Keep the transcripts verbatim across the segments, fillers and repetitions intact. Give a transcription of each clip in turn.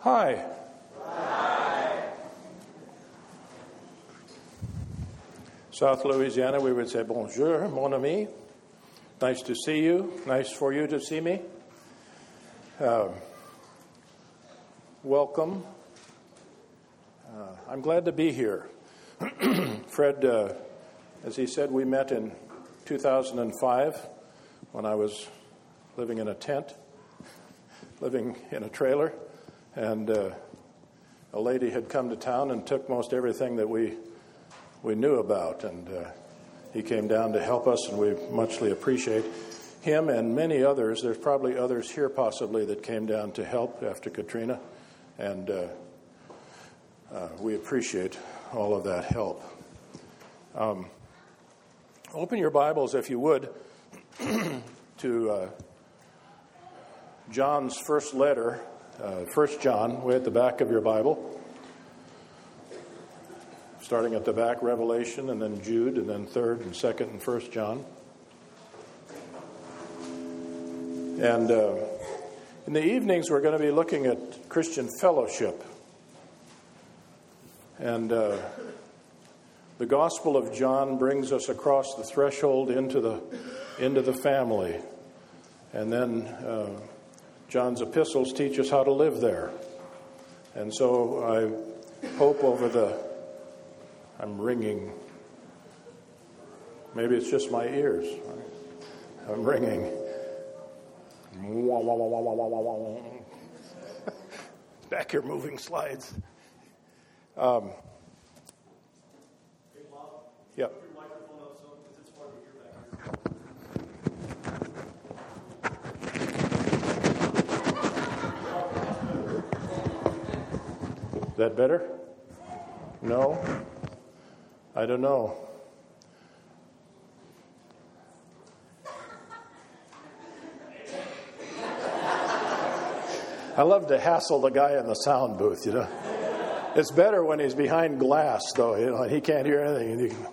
Hi. Hi. South Louisiana, we would say bonjour, mon ami. Nice to see you. Nice for you to see me. Uh, welcome. Uh, I'm glad to be here. Fred, uh, as he said, we met in two thousand five when I was living in a tent, living in a trailer, and uh, a lady had come to town and took most everything that we we knew about, and uh, he came down to help us, and we muchly appreciate him and many others. There's probably others here possibly that came down to help after Katrina, and uh, uh, we appreciate all of that help. Um, open your Bibles, if you would, to uh, John's first letter, uh, First John, way at the back of your Bible. Starting at the back, Revelation, and then Jude, and then Third and Second and First John. And uh, in the evenings, we're going to be looking at Christian fellowship. And uh, the Gospel of John brings us across the threshold into the into the family. And then uh, John's epistles teach us how to live there. And so I hope over the I'm ringing. Maybe it's just my ears. I'm ringing. Back here moving slides. Um, yep. Is that better? No? I don't know. I love to hassle the guy in the sound booth, you know. It's better when he's behind glass, though, you know, and he can't hear anything. And you can...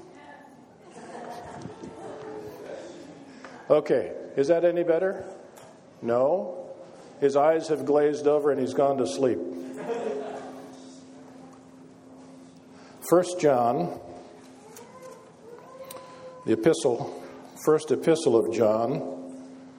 Okay, is that any better? No? His eyes have glazed over and he's gone to sleep. First John, the epistle, first epistle of John.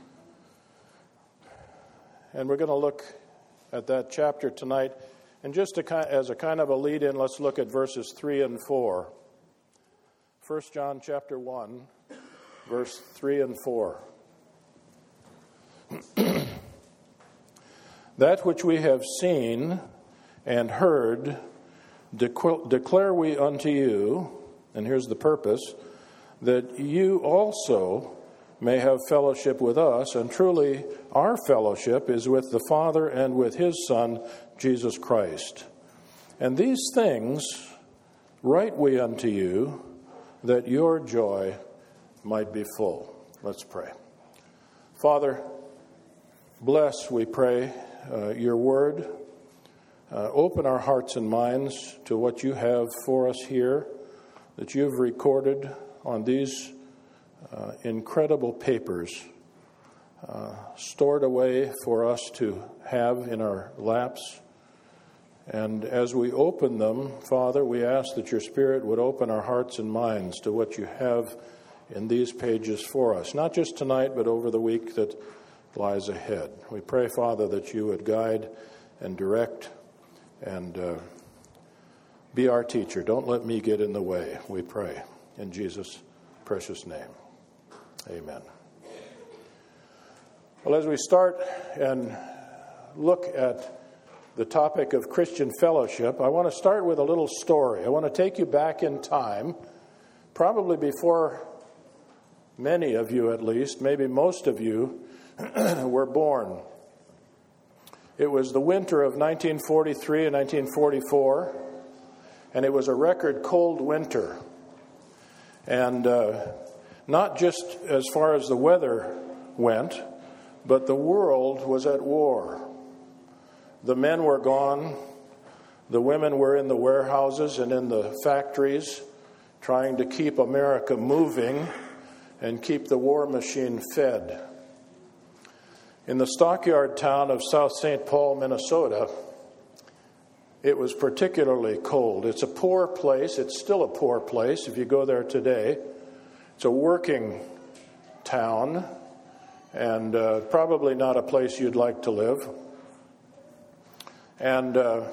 And we're going to look at that chapter tonight. And just to, as a kind of a lead-in, let's look at verses three and four. First John chapter one, verse three and four. That which we have seen and heard declare we unto you, and here's the purpose, that you also may have fellowship with us, and truly our fellowship is with the Father and with his Son, Jesus Christ. And these things write we unto you, that your joy might be full. Let's pray. Father, bless, we pray, uh, your word. Uh, open our hearts and minds to what you have for us here, that you've recorded on these uh, incredible papers, uh, stored away for us to have in our laps. And as we open them, Father, we ask that your Spirit would open our hearts and minds to what you have in these pages for us, not just tonight, but over the week that lies ahead. We pray, Father, that you would guide and direct and uh, be our teacher. Don't let me get in the way, we pray. In Jesus' precious name, amen. Well, as we start and look at the topic of Christian fellowship, I want to start with a little story. I want to take you back in time, probably before many of you at least, maybe most of you, were born. It was the winter of nineteen forty-three and nineteen forty-four, and it was a record cold winter. And uh, not just as far as the weather went, but the world was at war. The men were gone. The women were in the warehouses and in the factories trying to keep America moving and keep the war machine fed. In the stockyard town of South Saint Paul, Minnesota, it was particularly cold. It's a poor place. It's still a poor place if you go there today. It's a working town, and uh, probably not a place you'd like to live. And uh,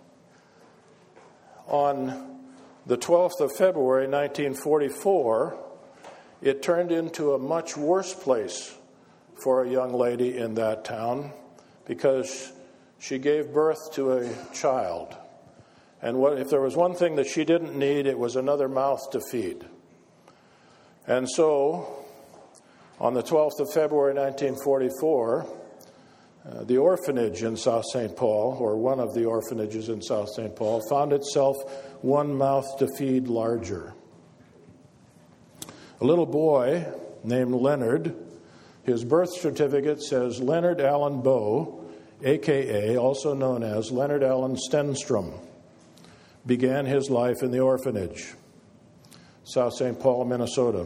on the twelfth of February, nineteen forty-four, it turned into a much worse place for a young lady in that town because she gave birth to a child. And what, if there was one thing that she didn't need, it was another mouth to feed. And so, on the twelfth of February, nineteen forty-four, uh, the orphanage in South Saint Paul, or one of the orphanages in South Saint Paul, found itself one mouth to feed larger. A little boy named Leonard, his birth certificate says Leonard Allen Bow, a k a also known as Leonard Allen Stenstrom, began his life in the orphanage, South Saint Paul, Minnesota.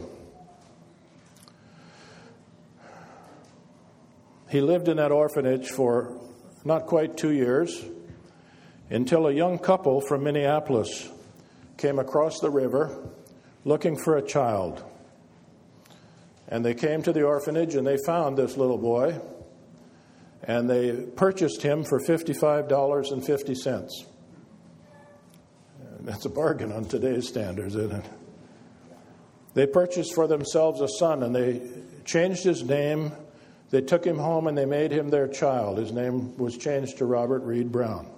He lived in that orphanage for not quite two years until a young couple from Minneapolis came across the river looking for a child. And they came to the orphanage and they found this little boy, and they purchased him for fifty-five dollars and fifty cents. That's a bargain on today's standards, isn't it? They purchased for themselves a son, and they changed his name. They took him home and they made him their child. His name was changed to Robert Reed Brown.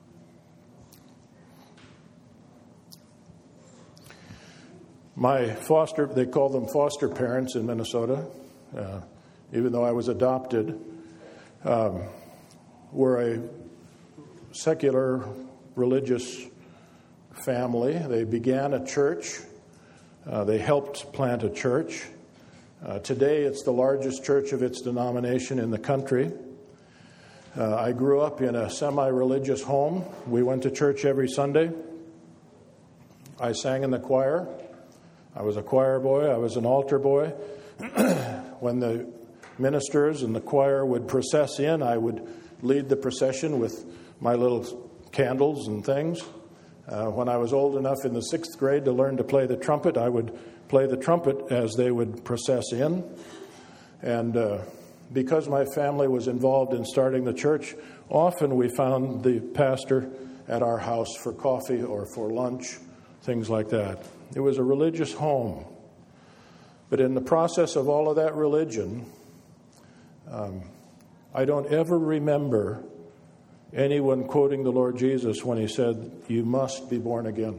My foster, they call them foster parents in Minnesota, uh, even though I was adopted, um, were a secular religious family. They began a church. Uh, they helped plant a church. Uh, today, it's the largest church of its denomination in the country. Uh, I grew up in a semi-religious home. We went to church every Sunday. I sang in the choir. I was a choir boy. I was an altar boy. When the ministers and the choir would process in, I would lead the procession with my little candles and things. Uh, when I was old enough in the sixth grade to learn to play the trumpet, I would play the trumpet as they would process in. And uh, because my family was involved in starting the church, often we found the pastor at our house for coffee or for lunch, things like that. It was a religious home. But in the process of all of that religion, um, I don't ever remember anyone quoting the Lord Jesus when he said, "You must be born again."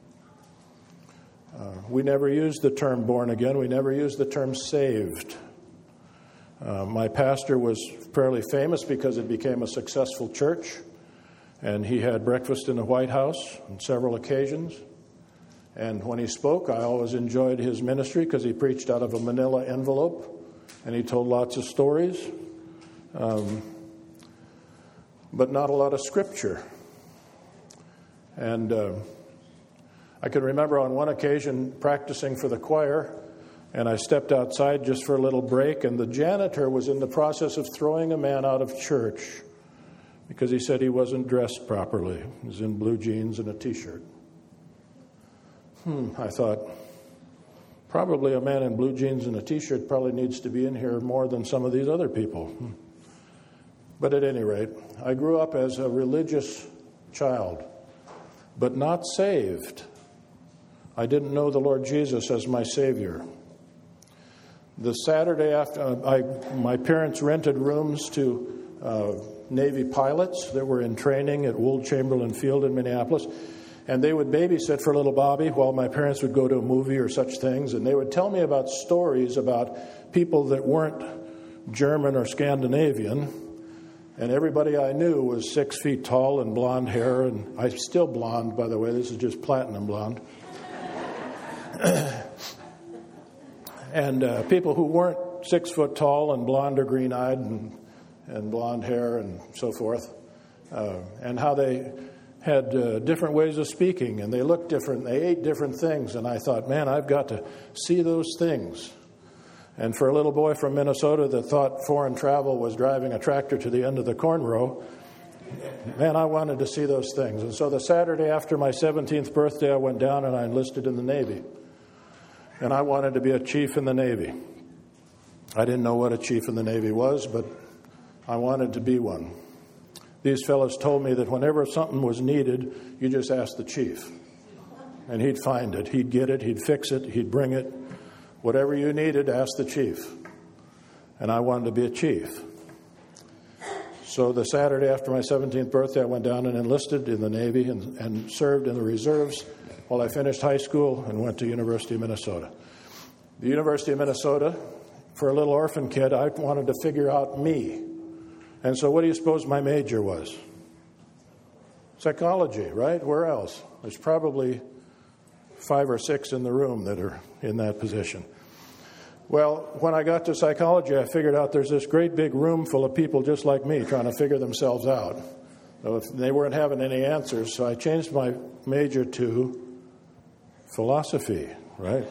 Uh, we never used the term born again. We never used the term saved. Uh, my pastor was fairly famous because it became a successful church, and he had breakfast in the White House on several occasions. And when he spoke, I always enjoyed his ministry because he preached out of a manila envelope, and he told lots of stories, um, but not a lot of scripture. And uh, I can remember on one occasion practicing for the choir, and I stepped outside just for a little break, and the janitor was in the process of throwing a man out of church because he said he wasn't dressed properly. He was in blue jeans and a T-shirt. Hmm, I thought, probably a man in blue jeans and a T-shirt probably needs to be in here more than some of these other people. Hmm. But at any rate, I grew up as a religious child, but not saved. I didn't know the Lord Jesus as my Savior. The Saturday after, uh, I, my parents rented rooms to uh, Navy pilots that were in training at Wool Chamberlain Field in Minneapolis. And they would babysit for little Bobby while my parents would go to a movie or such things. And they would tell me about stories about people that weren't German or Scandinavian. And everybody I knew was six feet tall and blonde hair. And I'm still blonde, by the way. This is just platinum blonde. And uh, people who weren't six foot tall and blonde or green-eyed and, and blonde hair and so forth. Uh, and how they had uh, different ways of speaking, and they looked different, they ate different things, and I thought, man, I've got to see those things. And for a little boy from Minnesota that thought foreign travel was driving a tractor to the end of the corn row, Man, I wanted to see those things. And so the Saturday after my seventeenth birthday, I went down and I enlisted in the Navy. And I wanted to be a chief in the Navy. I didn't know what a chief in the Navy was, but I wanted to be one. These fellows told me that whenever something was needed, you just ask the chief. And he'd find it. He'd get it. He'd fix it. He'd bring it. Whatever you needed, ask the chief. And I wanted to be a chief. So the Saturday after my seventeenth birthday, I went down and enlisted in the Navy and, and served in the reserves while I finished high school and went to University of Minnesota. The University of Minnesota, for a little orphan kid, I wanted to figure out me. And so what do you suppose my major was? Psychology, right? Where else? There's probably five or six in the room that are in that position. Well, when I got to psychology, I figured out there's this great big room full of people just like me trying to figure themselves out. So if they weren't having any answers, so I changed my major to philosophy, right?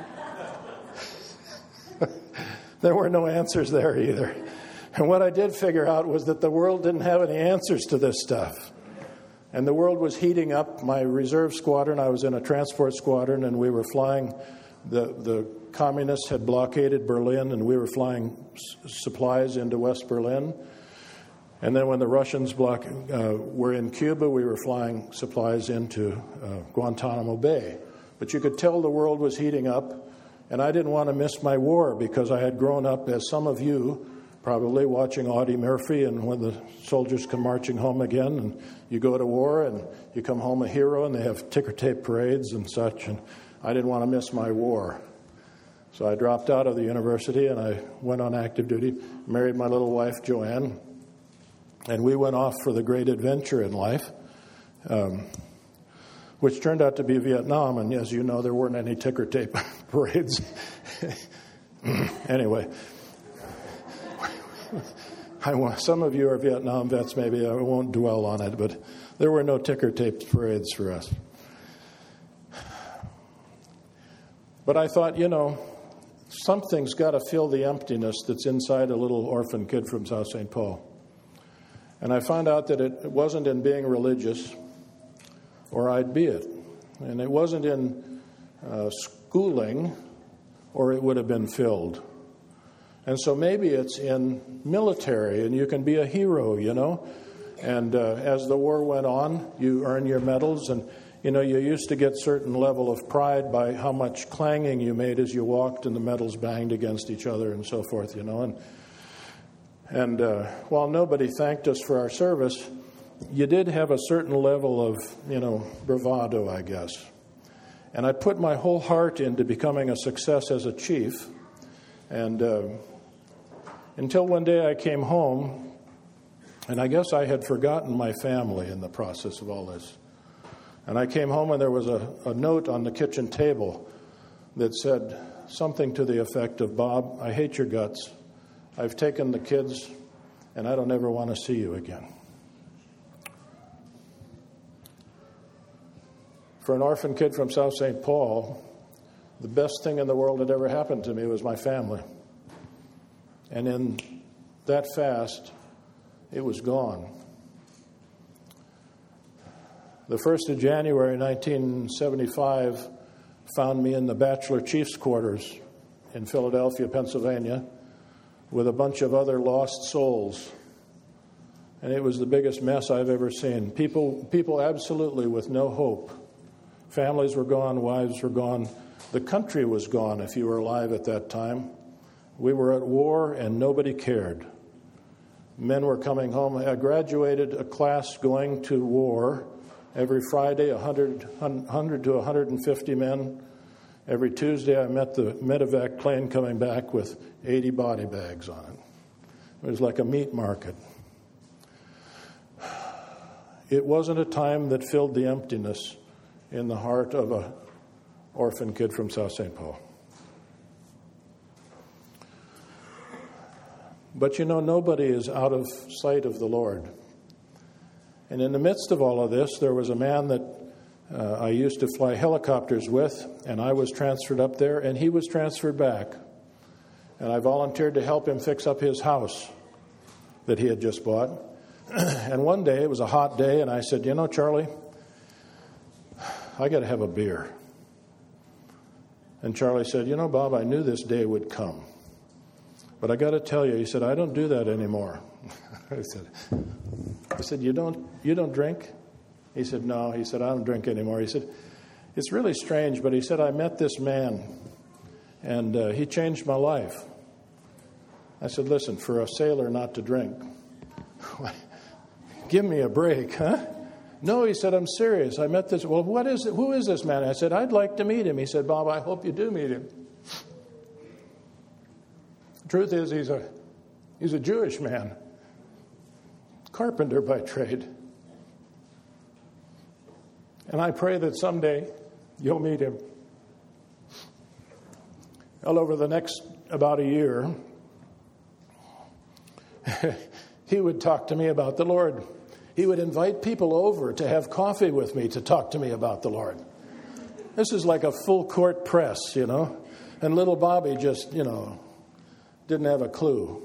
There were no answers there either. And what I did figure out was that the world didn't have any answers to this stuff. And the world was heating up. My reserve squadron, I was in a transport squadron, and we were flying. The, the communists had blockaded Berlin, and we were flying s- supplies into West Berlin. And then when the Russians block, uh, were in Cuba, we were flying supplies into uh, Guantanamo Bay. But you could tell the world was heating up. And I didn't want to miss my war because I had grown up, as some of you, probably watching Audie Murphy and when the soldiers come marching home again. And you go to war and you come home a hero and they have ticker tape parades and such. And I didn't want to miss my war. So I dropped out of the university and I went on active duty, married my little wife, Joanne. And we went off for the great adventure in life. Um, which turned out to be Vietnam, and as you know, there weren't any ticker tape parades. Anyway, I want, some of you are Vietnam vets, maybe I won't dwell on it, but there were no ticker tape parades for us. But I thought, you know, something's got to fill the emptiness that's inside a little orphan kid from South Saint Paul. And I found out that it wasn't in being religious, or I'd be it. And it wasn't in uh, schooling, or it would have been filled. And so maybe it's in military, and you can be a hero, you know. And uh, as the war went on, you earn your medals, and, you know, you used to get certain level of pride by how much clanging you made as you walked, and the medals banged against each other and so forth, you know. And, and uh, while nobody thanked us for our service, you did have a certain level of, you know, bravado, I guess. And I put my whole heart into becoming a success as a chief. And uh, until one day I came home, and I guess I had forgotten my family in the process of all this. And I came home and there was a, a note on the kitchen table that said something to the effect of, "Bob, I hate your guts. I've taken the kids, and I don't ever want to see you again." For an orphan kid from South Saint Paul, the best thing in the world that ever happened to me was my family. And in that fast, it was gone. The first of January nineteen seventy-five found me in the Bachelor Chief's quarters in Philadelphia, Pennsylvania, with a bunch of other lost souls. And it was the biggest mess I've ever seen. People, people absolutely with no hope. Families were gone, wives were gone. The country was gone if you were alive at that time. We were at war and nobody cared. Men were coming home. I graduated a class going to war every Friday, one hundred, one hundred to one hundred fifty men. Every Tuesday I met the medevac plane coming back with eighty body bags on it. It was like a meat market. It wasn't a time that filled the emptiness in the heart of an orphan kid from South Saint Paul. But you know, nobody is out of sight of the Lord. And in the midst of all of this, there was a man that uh, I used to fly helicopters with, and I was transferred up there, and he was transferred back. And I volunteered to help him fix up his house that he had just bought. And one day, it was a hot day, and I said, you know, Charlie, I got to have a beer. And Charlie said, you know, Bob, I knew this day would come. But I got to tell you, he said, I don't do that anymore. I said, I said, you don't, you don't drink? He said, no. He said, I don't drink anymore. He said, it's really strange, but he said, I met this man, and uh, he changed my life. I said, listen, for a sailor not to drink, give me a break, huh? No, he said, I'm serious. I met this. Well, what is it? Who is this man? I said, I'd like to meet him. He said, Bob, I hope you do meet him. The truth is, he's a, he's a Jewish man, carpenter by trade. And I pray that someday you'll meet him. Well, over the next about a year, he would talk to me about the Lord. He would invite people over to have coffee with me to talk to me about the Lord. This is like a full court press, you know. And little Bobby just, you know, didn't have a clue.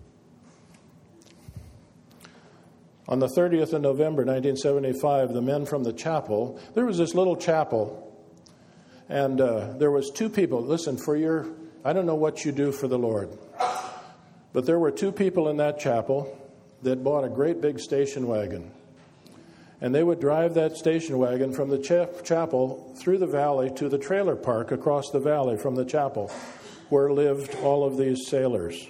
On the thirtieth of November, nineteen seventy-five, the men from the chapel, there was this little chapel, and uh, there was two people. Listen, for your, I don't know what you do for the Lord, but there were two people in that chapel that bought a great big station wagon. And they would drive that station wagon from the cha- chapel through the valley to the trailer park across the valley from the chapel, where lived all of these sailors.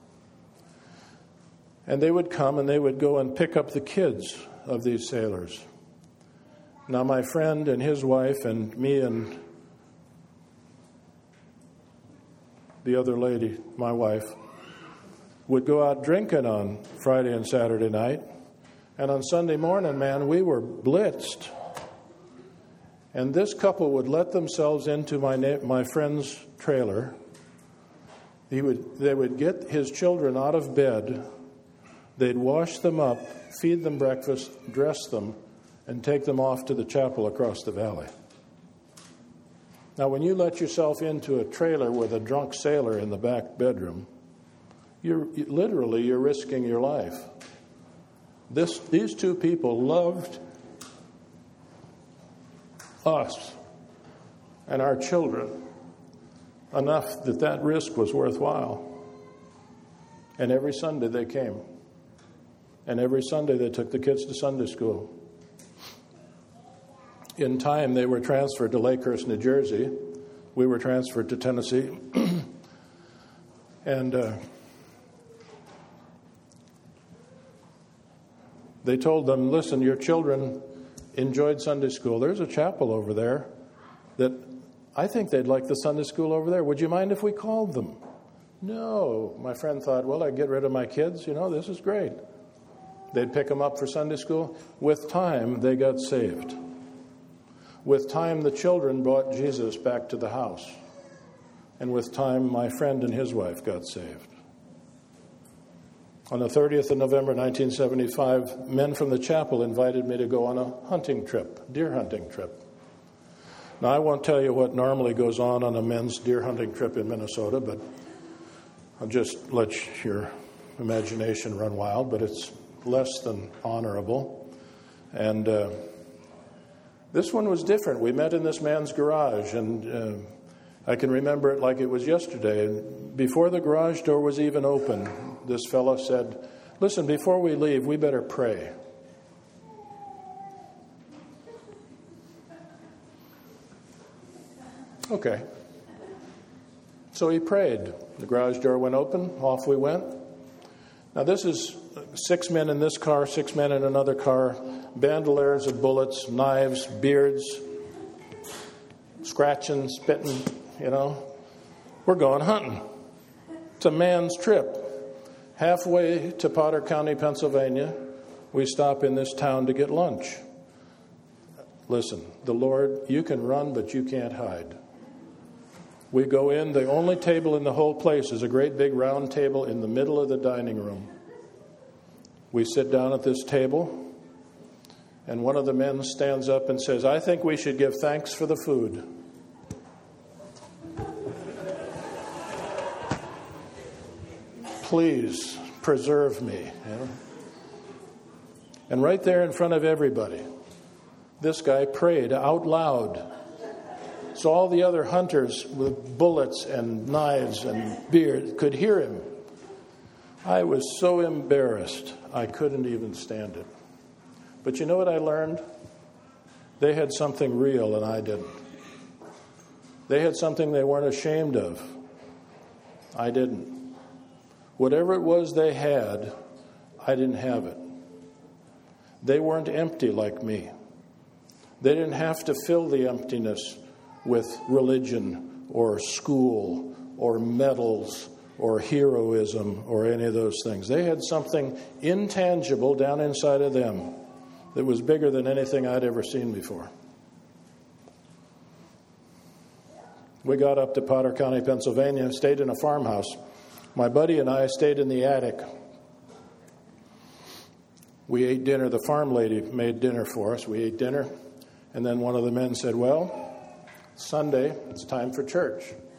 And they would come and they would go and pick up the kids of these sailors. Now, my friend and his wife and me and the other lady, my wife, would go out drinking on Friday and Saturday night. And on Sunday morning, man, we were blitzed. And this couple would let themselves into my na- my friend's trailer. He would they would get his children out of bed. They'd wash them up, feed them breakfast, dress them, and take them off to the chapel across the valley. Now, when you let yourself into a trailer with a drunk sailor in the back bedroom, you're literally you're risking your life. This these two people loved us and our children enough that that risk was worthwhile. And every Sunday they came. And every Sunday they took the kids to Sunday school. In time, they were transferred to Lakehurst, New Jersey. We were transferred to Tennessee. and uh, they told them, listen, your children enjoyed Sunday school. There's a chapel over there that I think they'd like the Sunday school over there. Would you mind if we called them? No. My friend thought, well, I'd get rid of my kids. You know, this is great. They'd pick them up for Sunday school. With time, they got saved. With time, the children brought Jesus back to the house. And with time, my friend and his wife got saved. On the thirtieth of November, nineteen seventy-five, men from the chapel invited me to go on a hunting trip, deer hunting trip. Now, I won't tell you what normally goes on on a men's deer hunting trip in Minnesota, but I'll just let your imagination run wild, but it's less than honorable. And uh, this one was different. We met in this man's garage, and uh, I can remember it like it was yesterday. And before the garage door was even open, this fellow said, listen, before we leave, we better pray. Okay. So he prayed. The garage door went open. Off we went. Now, this is six men in this car, six men in another car, bandoliers of bullets, knives, beards, scratching, spitting, you know. We're going hunting. It's a man's trip. Halfway to Potter County, Pennsylvania, we stop in this town to get lunch. Listen, the Lord, you can run, but you can't hide. We go in. The only table in the whole place is a great big round table in the middle of the dining room. We sit down at this table, and one of the men stands up and says, I think we should give thanks for the food. Please preserve me. You know? And right there in front of everybody, this guy prayed out loud. So all the other hunters with bullets and knives and beards could hear him. I was so embarrassed, I couldn't even stand it. But you know what I learned? They had something real and I didn't. They had something they weren't ashamed of. I didn't. Whatever it was they had, I didn't have it. They weren't empty like me. They didn't have to fill the emptiness with religion or school or medals or heroism or any of those things. They had something intangible down inside of them that was bigger than anything I'd ever seen before. We got up to Potter County, Pennsylvania, stayed in a farmhouse. My buddy and I stayed in the attic. We ate dinner. The farm lady made dinner for us. We ate dinner. And then one of the men said, well, Sunday, it's time for church.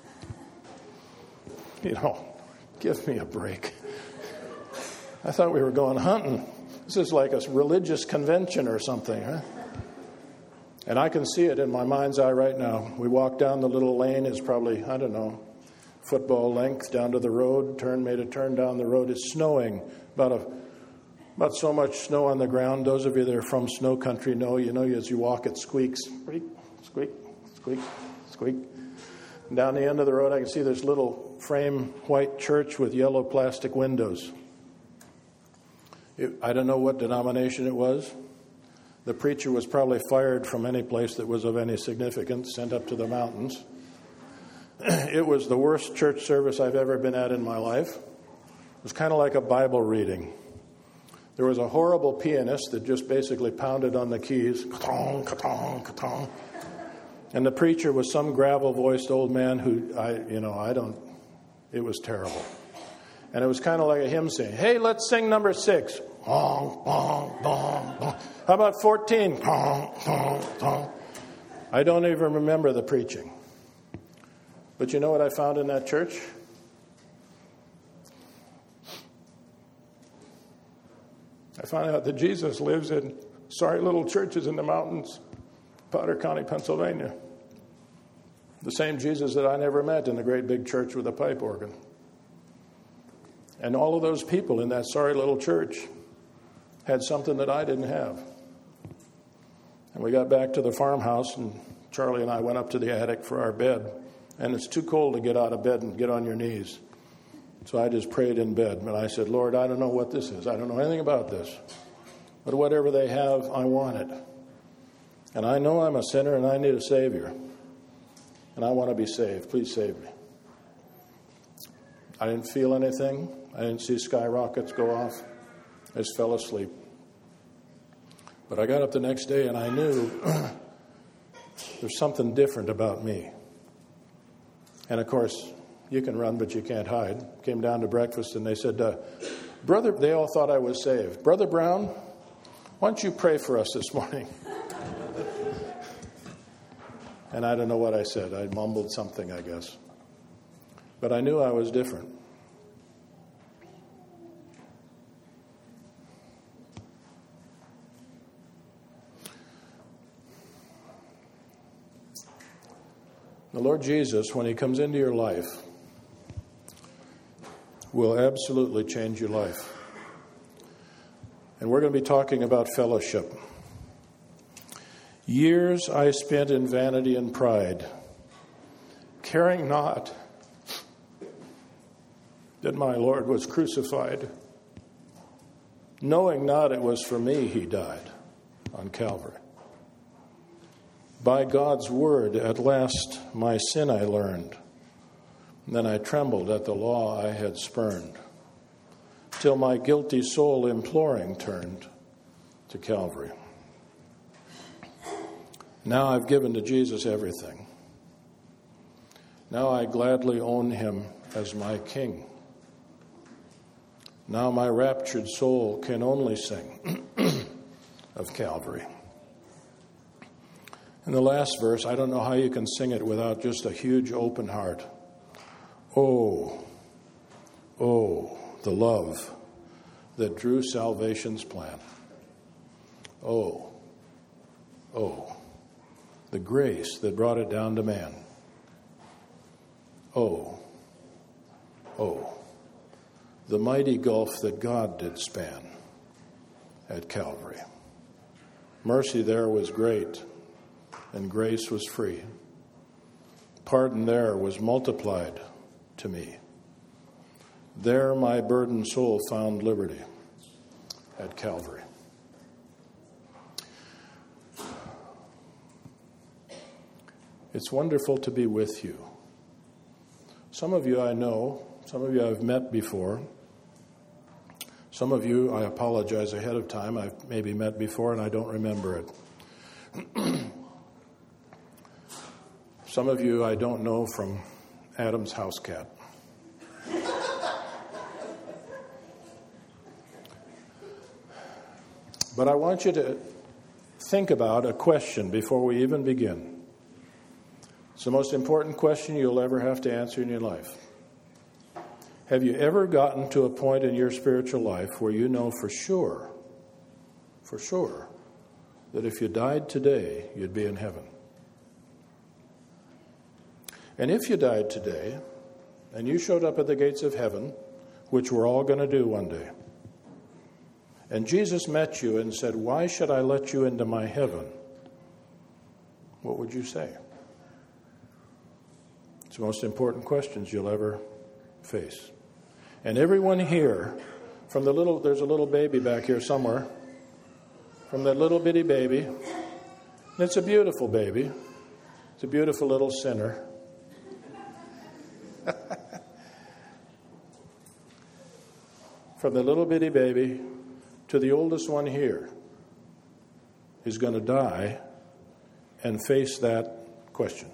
You know, give me a break. I thought we were going hunting. This is like a religious convention or something, huh? And I can see it in my mind's eye right now. We walked down the little lane. It's probably, I don't know, football length down to the road. Turn, made a turn down the road. It's snowing. About a, about so much snow on the ground. Those of you that are from snow country know, you know, as you walk, it squeaks. Squeak, squeak, squeak, squeak. And down the end of the road, I can see this little frame white church with yellow plastic windows. It, I don't know what denomination it was. The preacher was probably fired from any place that was of any significance, sent up to the mountains. It was the worst church service I've ever been at in my life. It was kind of like a Bible reading. There was a horrible pianist that just basically pounded on the keys. Ka-tong, ka-tong, ka-tong. And the preacher was some gravel-voiced old man who, I, you know, I don't, it was terrible. And it was kind of like a hymn sing. Hey, let's sing number six. Bong, bong, bong, bong. How about fourteen? Bong, bong, bong. I don't even remember the preaching. But you know what I found in that church? I found out that Jesus lives in sorry little churches in the mountains, Potter County, Pennsylvania. The same Jesus that I never met in the great big church with a pipe organ. And all of those people in that sorry little church had something that I didn't have. And we got back to the farmhouse, and Charlie and I went up to the attic for our bed. And it's too cold to get out of bed and get on your knees. So I just prayed in bed. And I said, Lord, I don't know what this is. I don't know anything about this. But whatever they have, I want it. And I know I'm a sinner and I need a Savior. And I want to be saved. Please save me. I didn't feel anything. I didn't see skyrockets go off. I just fell asleep. But I got up the next day and I knew there's something different about me. And of course, you can run, but you can't hide. Came down to breakfast and they said, uh, Brother, they all thought I was saved. Brother Brown, why don't you pray for us this morning? And I don't know what I said. I mumbled something, I guess. But I knew I was different. The Lord Jesus, when he comes into your life, will absolutely change your life. And we're going to be talking about fellowship. Years I spent in vanity and pride, caring not that my Lord was crucified, knowing not it was for me he died on Calvary. By God's word, at last my sin I learned. Then I trembled at the law I had spurned, till my guilty soul imploring turned to Calvary. Now I've given to Jesus everything. Now I gladly own him as my King. Now my raptured soul can only sing of Calvary. In the last verse, I don't know how you can sing it without just a huge open heart. Oh, oh, the love that drew salvation's plan. Oh, oh, the grace that brought it down to man. Oh, oh, the mighty gulf that God did span at Calvary. Mercy there was great, and grace was free. Pardon there was multiplied to me. There my burdened soul found liberty at Calvary. It's wonderful to be with you. Some of you I know, some of you I've met before. Some of you, I apologize ahead of time, I've maybe met before and I don't remember it. Some of you I don't know from Adam's house cat. But I want you to think about a question before we even begin. It's the most important question you'll ever have to answer in your life. Have you ever gotten to a point in your spiritual life where you know for sure, for sure, that if you died today, you'd be in heaven? And if you died today, and you showed up at the gates of heaven, which we're all going to do one day, and Jesus met you and said, "Why should I let you into my heaven?" What would you say? It's the most important questions you'll ever face. And everyone here, from the little, there's a little baby back here somewhere, from that little bitty baby, and it's a beautiful baby, it's a beautiful little sinner. From the little bitty baby to the oldest one here is going to die and face that question.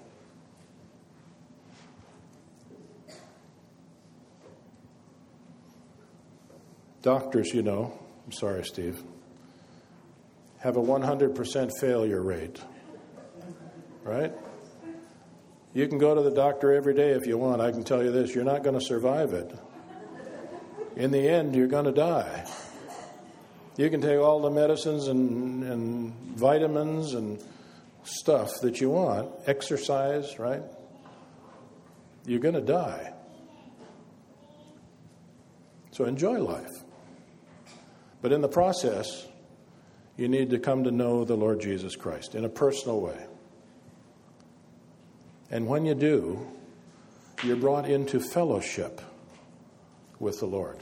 Doctors, you know, I'm sorry, Steve, have a one hundred percent failure rate, right? You can go to the doctor every day if you want. I can tell you this, you're not going to survive it. In the end, you're going to die. You can take all the medicines and, and vitamins and stuff that you want, exercise, right? You're going to die. So enjoy life. But in the process, you need to come to know the Lord Jesus Christ in a personal way. And when you do, you're brought into fellowship with the Lord.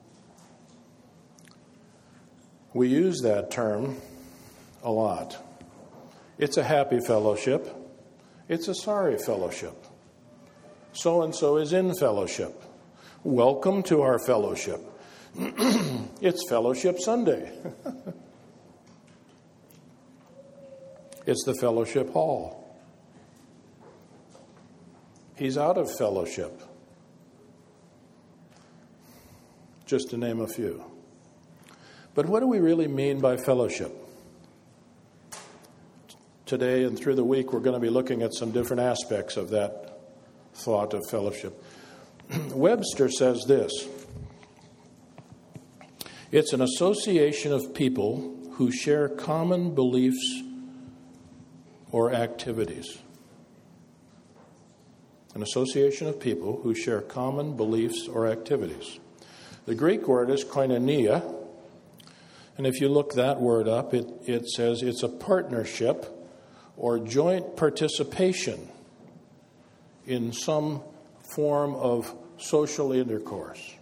We use that term a lot. It's a happy fellowship. It's a sorry fellowship. So-and-so is in fellowship. Welcome to our fellowship. It's Fellowship Sunday. It's the fellowship hall. He's out of fellowship. Just to name a few. But what do we really mean by fellowship? Today and through the week, we're going to be looking at some different aspects of that thought of fellowship. Webster says this: it's an association of people who share common beliefs or activities. An association of people who share common beliefs or activities. The Greek word is koinonia, and if you look that word up, it, it says it's a partnership or joint participation in some form of social intercourse.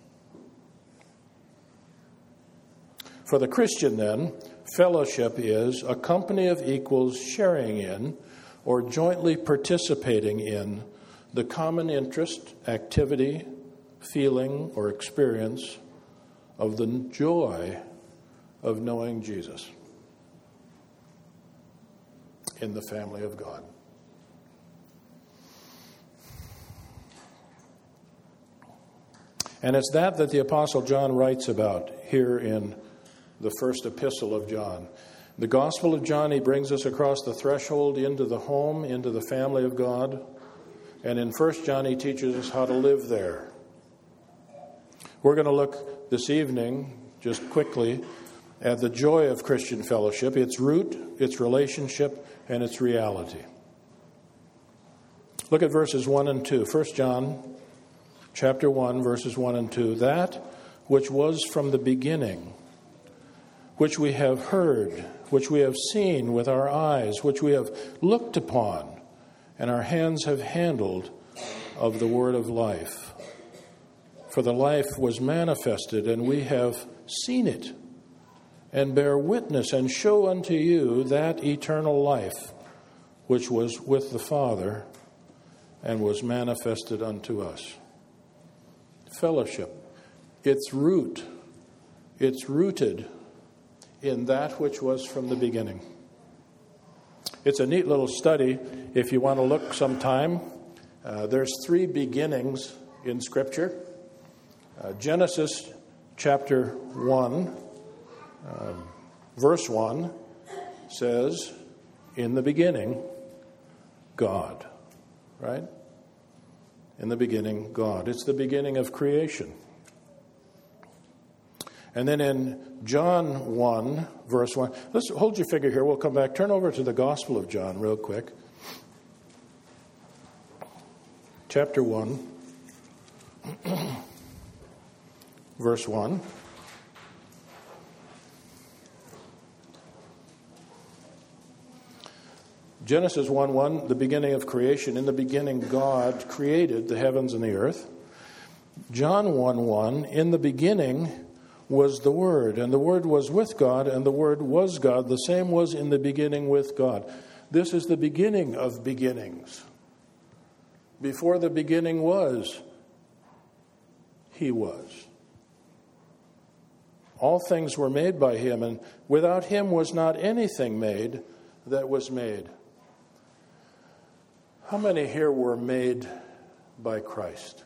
For the Christian, then, fellowship is a company of equals sharing in or jointly participating in the common interest, activity, feeling, or experience of the joy of knowing Jesus in the family of God. And it's that that the Apostle John writes about here in the first epistle of John. The Gospel of John, he brings us across the threshold into the home, into the family of God. And in First John, he teaches us how to live there. We're going to look this evening, just quickly, at the joy of Christian fellowship, its root, its relationship, and its reality. Look at verses one and two. First John chapter one, verses one and two. That which was from the beginning, which we have heard, which we have seen with our eyes, which we have looked upon, and our hands have handled of the word of life. For the life was manifested, and we have seen it, and bear witness, and show unto you that eternal life which was with the Father and was manifested unto us. Fellowship, its root, it's rooted in that which was from the beginning. It's a neat little study if you want to look sometime. Uh, there's three beginnings in Scripture. Uh, Genesis chapter one, um, verse one says, in the beginning, God. Right? In the beginning, God. It's the beginning of creation. And then in John one, verse one, let's hold your finger here. We'll come back. Turn over to the Gospel of John real quick. Chapter one, verse one. Genesis one one, the beginning of creation. In the beginning, God created the heavens and the earth. John one one, in the beginning was the Word, and the Word was with God, and the Word was God. The same was in the beginning with God. This is the beginning of beginnings. Before the beginning was, He was. All things were made by Him, and without Him was not anything made that was made. How many here were made by Christ?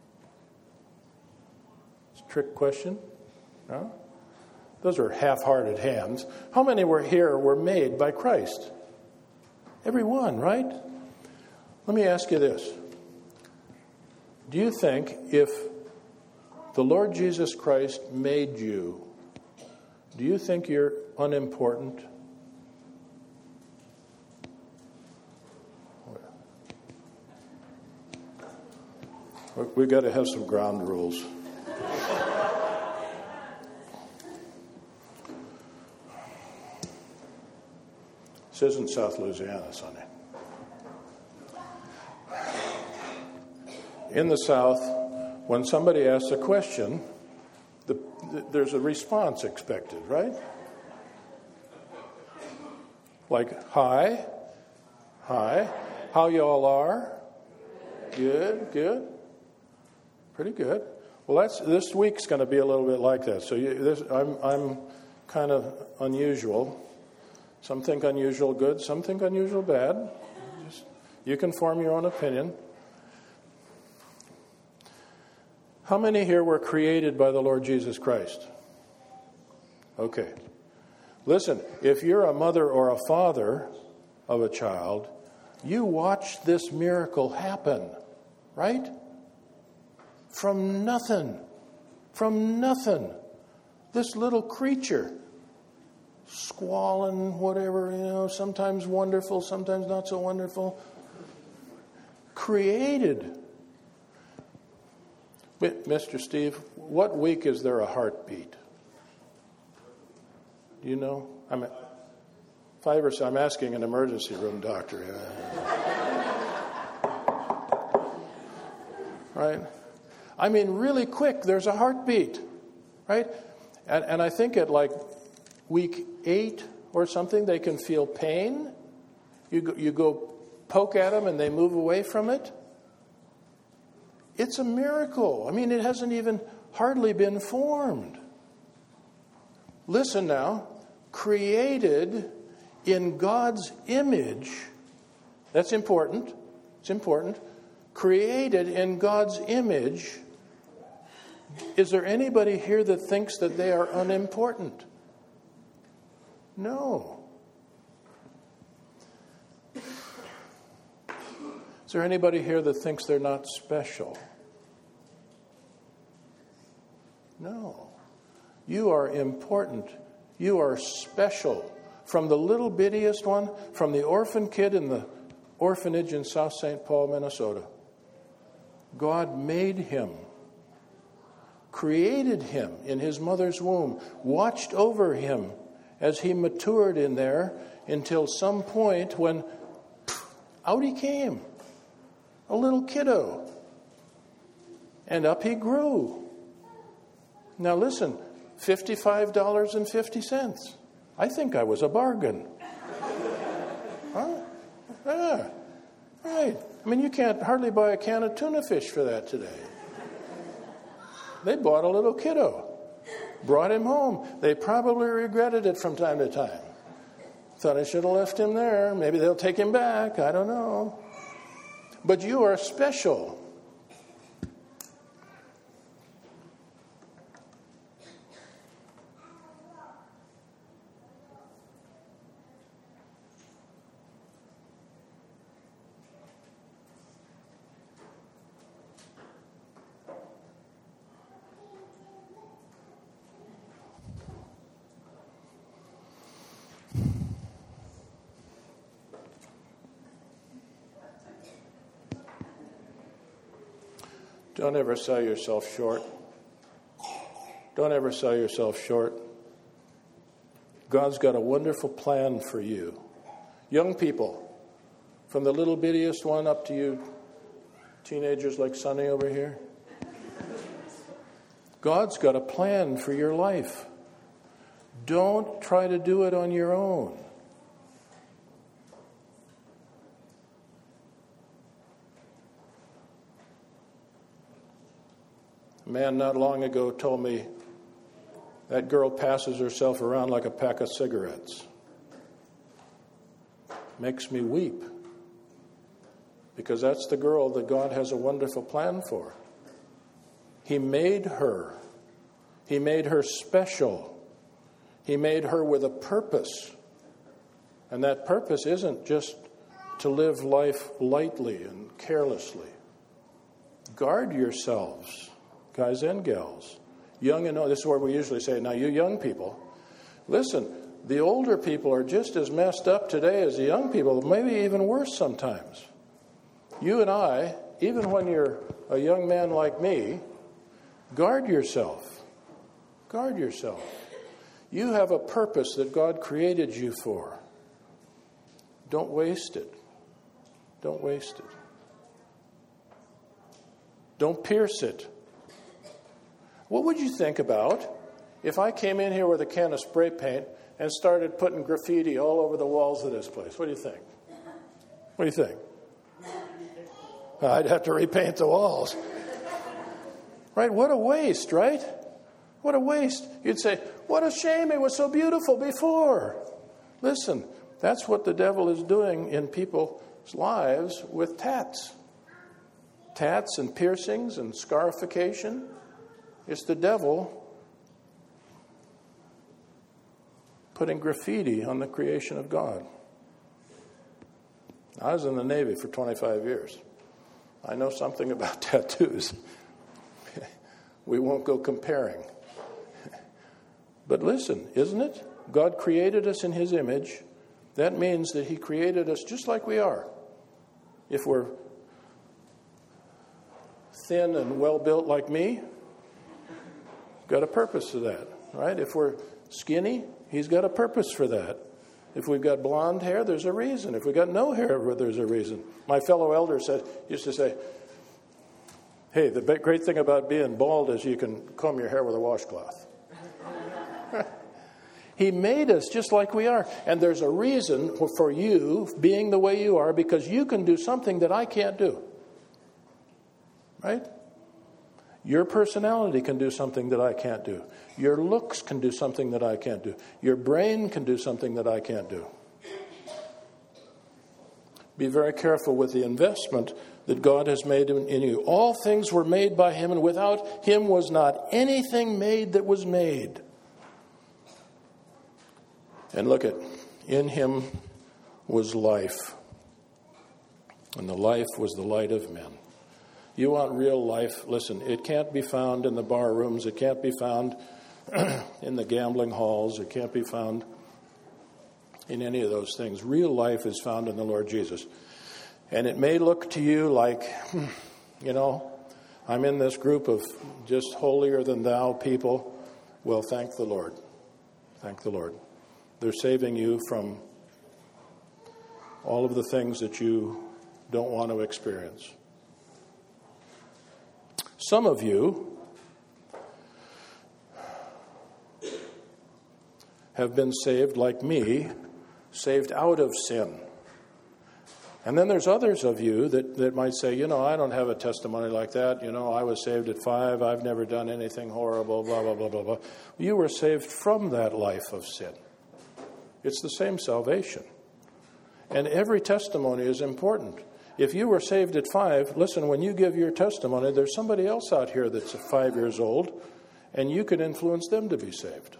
It's a trick question. No? Those are half-hearted hands. How many were here were made by Christ? Every one, right? Let me ask you this. Do you think if the Lord Jesus Christ made you, do you think you're unimportant? We've got to have some ground rules. This isn't South Louisiana, Sonny. In the South, when somebody asks a question, the, the, there's a response expected, right? Like, hi, hi, how y'all are? Good, good. Pretty good. Well, that's this week's going to be a little bit like that. So you, this, I'm I'm kind of unusual. Some think unusual good. Some think unusual bad. Just, you can form your own opinion. How many here were created by the Lord Jesus Christ? Okay. Listen, if you're a mother or a father of a child, you watch this miracle happen, right? From nothing. From nothing. This little creature, squalling, whatever, you know, sometimes wonderful, sometimes not so wonderful, created. Mister Steve, what week is there a heartbeat? Do you know? I'm at five or so. I'm asking an emergency room doctor. Right? I mean, really quick, there's a heartbeat, right? And, and I think at like week eight or something, they can feel pain. You go, you go poke at them and they move away from it. It's a miracle. I mean, it hasn't even hardly been formed. Listen now, created in God's image. That's important. It's important. Created in God's image. Is there anybody here that thinks that they are unimportant? No. Is there anybody here that thinks they're not special? No. You are important You are special. From the little bittiest one, from the orphan kid in the orphanage in South Saint Paul, Minnesota. God made him, created him in his mother's womb, watched over him as he matured in there until some point when pff, out he came, a little kiddo. And up he grew. Now listen, fifty-five dollars and fifty cents. I think I was a bargain. Huh? Yeah, right. I mean, you can't hardly buy a can of tuna fish for that today. They bought a little kiddo, brought him home. They probably regretted it from time to time. Thought I should have left him there. Maybe they'll take him back. I don't know. But you are special. Don't ever sell yourself short. Don't ever sell yourself short. God's got a wonderful plan for you. Young people, from the little bittiest one up to you teenagers like Sonny over here. God's got a plan for your life. Don't try to do it on your own. A man not long ago told me that girl passes herself around like a pack of cigarettes. Makes me weep. Because that's the girl that God has a wonderful plan for. He made her. He made her special. He made her with a purpose. And that purpose isn't just to live life lightly and carelessly. Guard yourselves. Guys and gals, young and old. This is where we usually say, now you young people, listen, the older people are just as messed up today as the young people, maybe even worse sometimes. You and I, even when you're a young man like me, guard yourself. Guard yourself. You have a purpose that God created you for. Don't waste it. Don't waste it. Don't pierce it. What would you think about if I came in here with a can of spray paint and started putting graffiti all over the walls of this place? What do you think? What do you think? I'd have to repaint the walls. Right? What a waste, right? What a waste. You'd say, what a shame, it was so beautiful before. Listen, that's what the devil is doing in people's lives with tats. Tats and piercings and scarification. It's the devil putting graffiti on the creation of God. I was in the Navy for twenty-five years. I know something about tattoos. We won't go comparing. But listen, isn't it? God created us in His image. That means that He created us just like we are. If we're thin and well-built like me, got a purpose to that, right? If we're skinny, He's got a purpose for that. If we've got blonde hair, there's a reason. If we've got no hair, there's a reason. My fellow elder said, used to say, hey, the great thing about being bald is you can comb your hair with a washcloth. He made us just like we are. And there's a reason for you being the way you are, because you can do something that I can't do. Right? Your personality can do something that I can't do. Your looks can do something that I can't do. Your brain can do something that I can't do. Be very careful with the investment that God has made in, in you. All things were made by Him, and without Him was not anything made that was made. And look at, in Him was life, and the life was the light of men. You want real life? Listen, it can't be found in the bar rooms. It can't be found in the gambling halls. It can't be found in any of those things. Real life is found in the Lord Jesus. And it may look to you like, you know, I'm in this group of just holier than thou people. Well, thank the Lord. Thank the Lord. They're saving you from all of the things that you don't want to experience. Some of you have been saved, like me, saved out of sin. And then there's others of you that, that might say, you know, I don't have a testimony like that. You know, I was saved at five. I've never done anything horrible, blah, blah, blah, blah, blah. You were saved from that life of sin. It's the same salvation. And every testimony is important. If you were saved at five, listen, when you give your testimony, there's somebody else out here that's five years old, and you can influence them to be saved.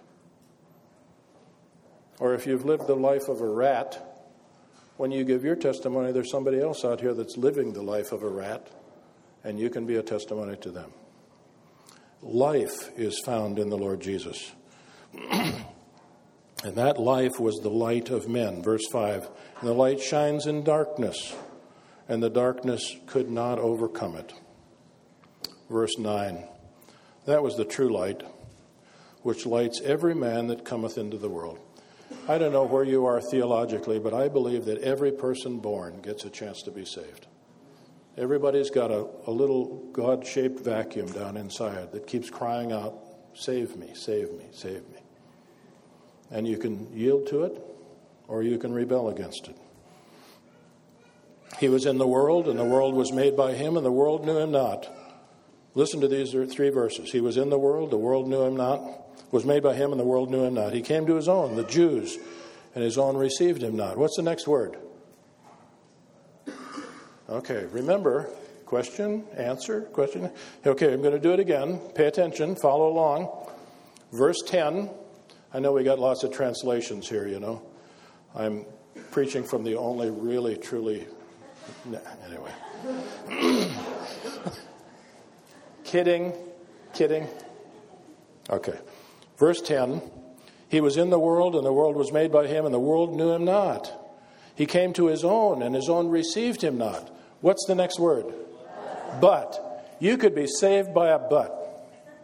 Or if you've lived the life of a rat, when you give your testimony, there's somebody else out here that's living the life of a rat, and you can be a testimony to them. Life is found in the Lord Jesus. And that life was the light of men. Verse five, and the light shines in darkness, and the darkness could not overcome it. Verse nine, that was the true light, which lights every man that cometh into the world. I don't know where you are theologically, but I believe that every person born gets a chance to be saved. Everybody's got a, a little God-shaped vacuum down inside that keeps crying out, save me, save me, save me. And you can yield to it, or you can rebel against it. He was in the world, and the world was made by him, and the world knew him not. Listen to these three verses. He was in the world, the world knew him not, was made by him, and the world knew him not. He came to his own, the Jews, and his own received him not. What's the next word? Okay, remember, question, answer, question. Okay, I'm going to do it again. Pay attention, follow along. Verse ten. I know we got lots of translations here, you know. I'm preaching from the only really, truly... Anyway. Kidding, kidding. Okay. Verse ten, he was in the world, and the world was made by him, and the world knew him not. He came to his own, and his own received him not. What's the next word? But. You could be saved by a but.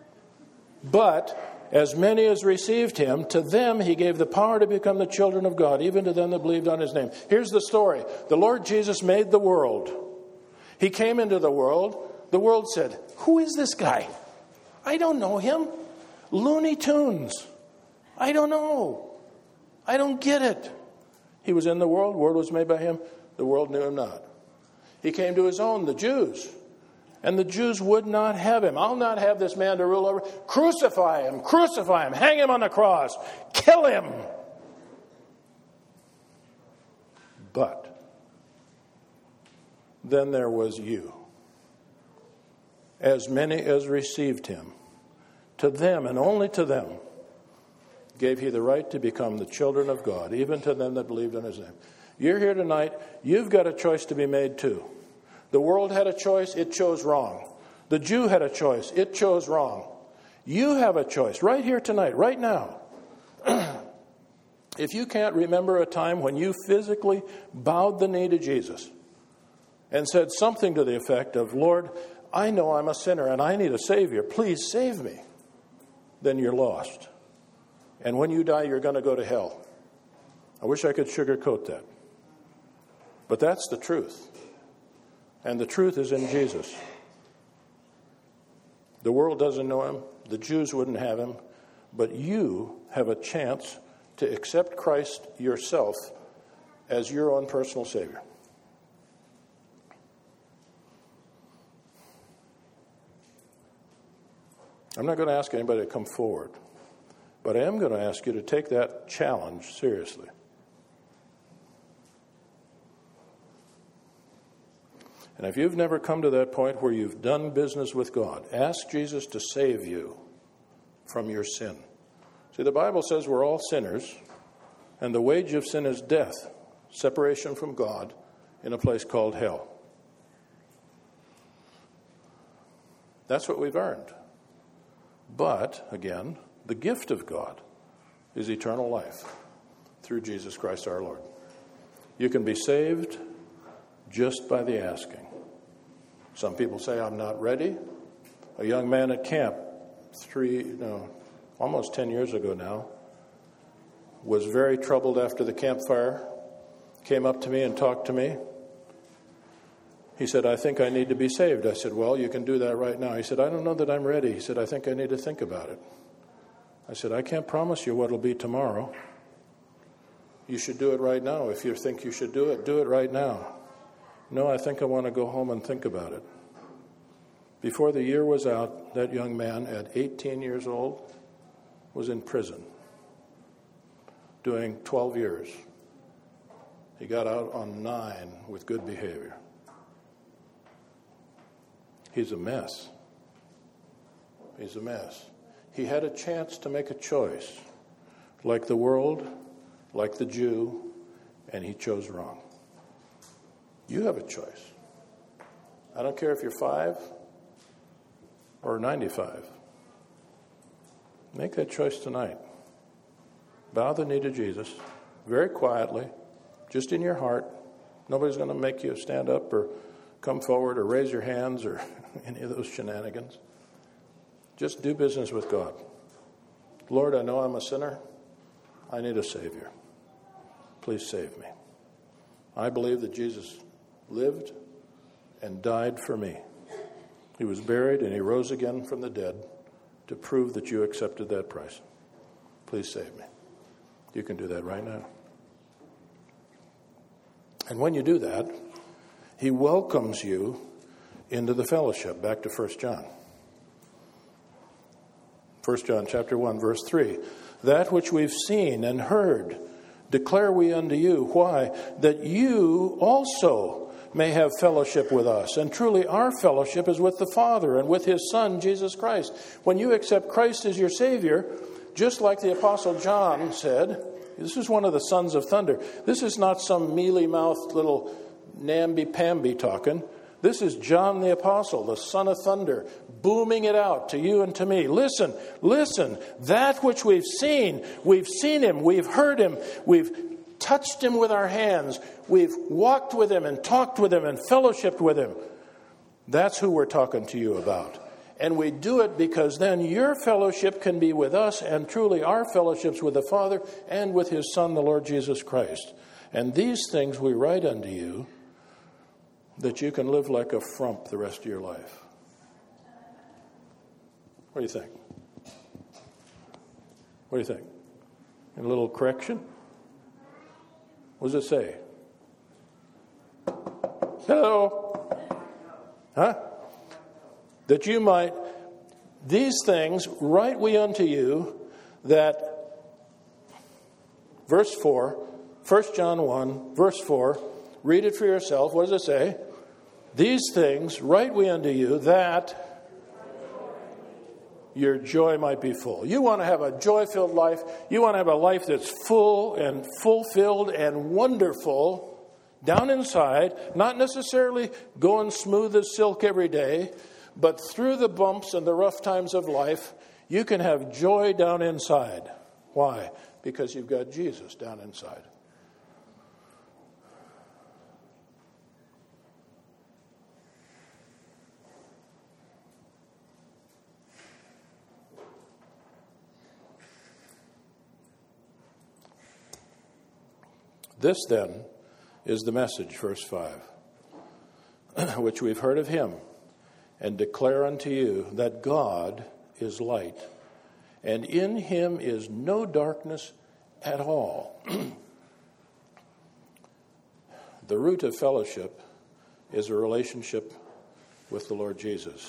But, as many as received him, to them he gave the power to become the children of God, even to them that believed on his name. Here's the story. The Lord Jesus made the world. He came into the world. The world said, who is this guy? I don't know him. Looney Tunes. I don't know. I don't get it. He was in the world. The world was made by him. The world knew him not. He came to his own, the Jews. And the Jews would not have him. I'll not have this man to rule over. Crucify him. Crucify him. Hang him on the cross. Kill him. But then there was you. As many as received him, to them and only to them gave he the right to become the children of God, even to them that believed in his name. You're here tonight, you've got a choice to be made too. The world had a choice, it chose wrong. The Jew had a choice, it chose wrong. You have a choice right here tonight, right now. If you can't remember a time when you physically bowed the knee to Jesus and said something to the effect of, Lord, I know I'm a sinner and I need a Savior. Please save me. Then you're lost. And when you die, you're going to go to hell. I wish I could sugarcoat that. But that's the truth. And the truth is in Jesus. The world doesn't know him. The Jews wouldn't have him. But you have a chance to accept Christ yourself as your own personal Savior. I'm not going to ask anybody to come forward, but I am going to ask you to take that challenge seriously. And if you've never come to that point where you've done business with God, ask Jesus to save you from your sin. See, the Bible says we're all sinners, and the wage of sin is death, separation from God in a place called hell. That's what we've earned. But, again, The gift of God is eternal life through Jesus Christ our Lord. You can be saved just by the asking. Some people say, I'm not ready. A young man at camp, three, no, almost ten years ago now, was very troubled after the campfire, came up to me and talked to me. He said, I think I need to be saved. I said, well, you can do that right now. He said, I don't know that I'm ready. He said, I think I need to think about it. I said, I can't promise you what it'll be tomorrow. You should do it right now. If you think you should do it, do it right now. No, I think I want to go home and think about it. Before the year was out, that young man at eighteen years old was in prison, doing twelve years. He got out on nine with good behavior. He's a mess. He's a mess. He had a chance to make a choice, like the world, like the Jew, and he chose wrong. You have a choice. I don't care if you're five or ninety-five. Make that choice tonight. Bow the knee to Jesus, very quietly, just in your heart. Nobody's going to make you stand up or come forward or raise your hands or any of those shenanigans. Just do business with God. Lord, I know I'm a sinner. I need a Savior. Please save me. I believe that Jesus lived and died for me. He was buried and he rose again from the dead to prove that you accepted that price. Please save me. You can do that right now. And when you do that, he welcomes you into the fellowship. Back to First John. First John chapter one, verse three. That which we've seen and heard declare we unto you. Why? That you also may have fellowship with us. And truly our fellowship is with the Father and with his Son, Jesus Christ. When you accept Christ as your Savior, just like the Apostle John said, this is one of the sons of thunder. This is not some mealy-mouthed little namby-pamby talking. This is John the Apostle, the son of thunder, booming it out to you and to me. Listen, listen, that which we've seen, we've seen him, we've heard him, we've touched him with our hands, we've walked with him and talked with him and fellowshiped with him. That's who we're talking to you about. And we do it because then your fellowship can be with us, and truly our fellowship's with the Father and with his Son, the Lord Jesus Christ. And these things we write unto you, that you can live like a frump the rest of your life. What do you think? What do you think? A little correction? What does it say? Hello? Huh? That you might, these things write we unto you, that, verse four, First John one, verse four, read it for yourself. What does it say? These things write we unto you, that your joy might be full. You want to have a joy-filled life. You want to have a life that's full and fulfilled and wonderful down inside, not necessarily going smooth as silk every day, but through the bumps and the rough times of life, you can have joy down inside. Why? Because you've got Jesus down inside. This, then, is the message, verse five, which we've heard of him, and declare unto you that God is light, and in him is no darkness at all. The root of fellowship is a relationship with the Lord Jesus.